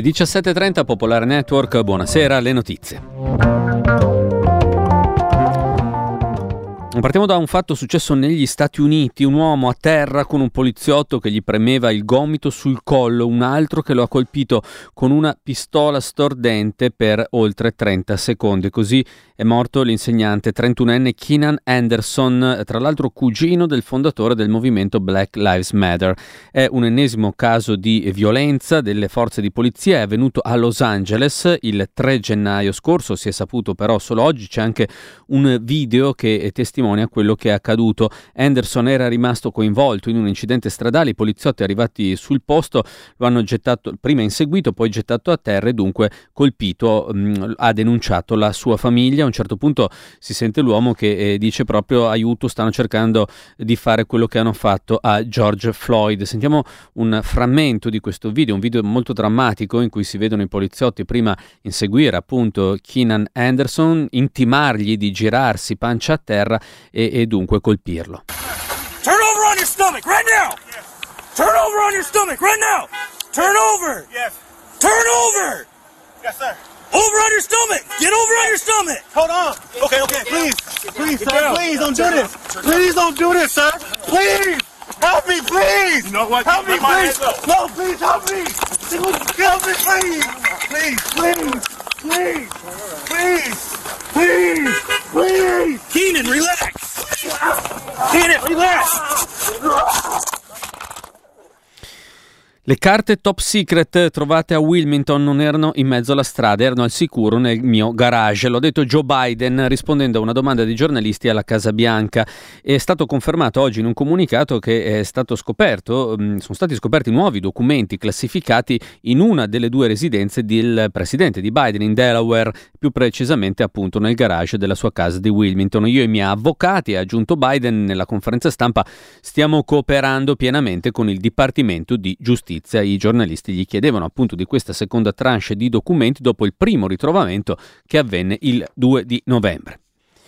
17:30 Popolare Network, buonasera, le notizie. Partiamo da un fatto successo negli Stati Uniti, un uomo a terra con un poliziotto che gli premeva il gomito sul collo, un altro che lo ha colpito con una pistola stordente per oltre 30 secondi. Così è morto l'insegnante 31enne Keenan Anderson, tra l'altro cugino del fondatore del movimento Black Lives Matter. È un ennesimo caso di violenza delle forze di polizia, è avvenuto a Los Angeles il 3 gennaio scorso, si è saputo però solo oggi, c'è anche un video che testimonia quello che è accaduto. Anderson era rimasto coinvolto in un incidente stradale, i poliziotti arrivati sul posto lo hanno gettato, prima inseguito, poi gettato a terra e dunque colpito. Ha denunciato la sua famiglia. A un certo punto si sente l'uomo che dice proprio: aiuto, stanno cercando di fare quello che hanno fatto a George Floyd. Sentiamo un frammento di questo video, un video molto drammatico in cui si vedono i poliziotti prima inseguire appunto Keenan Anderson, intimargli di girarsi pancia a terra e dunque colpirlo. Turn over on your stomach right now. Yes. Turn over on your stomach right now. Turn over. Yes. Turn over. Yes, sir. Over on your stomach. Get over on your stomach. Hold on. Okay, please, sir, please don't do this. Please don't do this, sir. Please. Help me, please. You know what? Help me, please. No, please help me. Help me, please. Please. Keenan, relax. Keenan, relax. Le carte top secret trovate a Wilmington non erano in mezzo alla strada, erano al sicuro nel mio garage. L'ho detto Joe Biden rispondendo a una domanda dei giornalisti alla Casa Bianca. È stato confermato oggi in un comunicato che è stato scoperto, sono stati scoperti nuovi documenti classificati in una delle due residenze del presidente di Biden in Delaware, più precisamente appunto nel garage della sua casa di Wilmington. Io e i miei avvocati, ha aggiunto Biden nella conferenza stampa, stiamo cooperando pienamente con il Dipartimento di Giustizia. I giornalisti gli chiedevano appunto di questa seconda tranche di documenti dopo il primo ritrovamento che avvenne il 2 di novembre.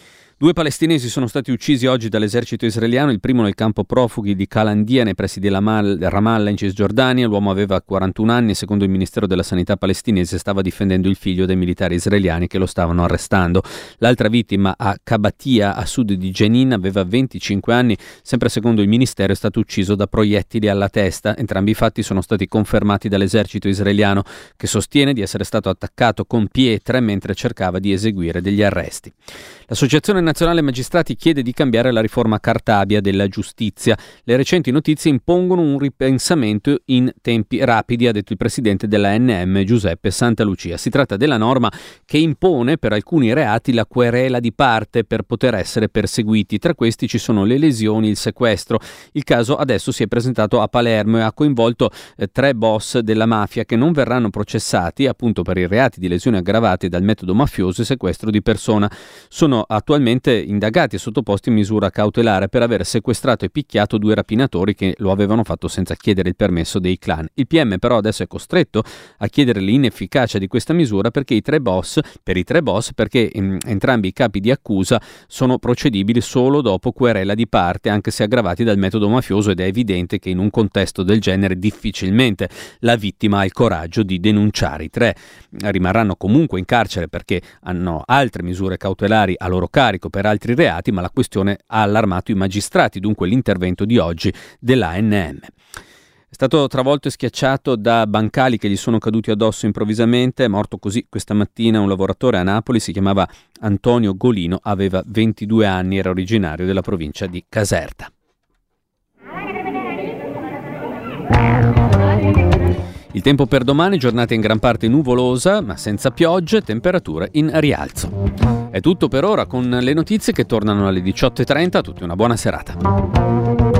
2 palestinesi sono stati uccisi oggi dall'esercito israeliano, il primo nel campo profughi di Kalandia nei pressi di Ramallah in Cisgiordania. L'uomo aveva 41 anni e secondo il Ministero della Sanità palestinese stava difendendo il figlio dei militari israeliani che lo stavano arrestando. L'altra vittima a Kabatia, a sud di Jenin, aveva 25 anni, sempre secondo il Ministero è stato ucciso da proiettili alla testa. Entrambi i fatti sono stati confermati dall'esercito israeliano che sostiene di essere stato attaccato con pietre mentre cercava di eseguire degli arresti. L'Associazione Nazionale Magistrati chiede di cambiare la riforma Cartabia della giustizia. Le recenti notizie impongono un ripensamento in tempi rapidi, ha detto il presidente della ANM Giuseppe Santalucia. Si tratta della norma che impone per alcuni reati la querela di parte per poter essere perseguiti. Tra questi ci sono le lesioni e il sequestro. Il caso adesso si è presentato a Palermo e ha coinvolto 3 boss della mafia che non verranno processati appunto per i reati di lesioni aggravate dal metodo mafioso e sequestro di persona. Sono attualmente indagati e sottoposti a misura cautelare per aver sequestrato e picchiato 2 rapinatori che lo avevano fatto senza chiedere il permesso dei clan. Il PM però adesso è costretto a chiedere l'inefficacia di questa misura perché i tre boss perché entrambi i capi di accusa sono procedibili solo dopo querela di parte, anche se aggravati dal metodo mafioso, ed è evidente che in un contesto del genere difficilmente la vittima ha il coraggio di denunciare. I 3 rimarranno comunque in carcere perché hanno altre misure cautelari a loro carico per altri reati, ma la questione ha allarmato i magistrati, dunque l'intervento di oggi dell'ANM. È stato travolto e schiacciato da bancali che gli sono caduti addosso improvvisamente. È morto così questa mattina un lavoratore a Napoli, si chiamava Antonio Golino, aveva 22 anni, era originario della provincia di Caserta. Il tempo per domani, giornata in gran parte nuvolosa, ma senza piogge, temperature in rialzo. È tutto per ora con le notizie che tornano alle 18:30. A tutti una buona serata.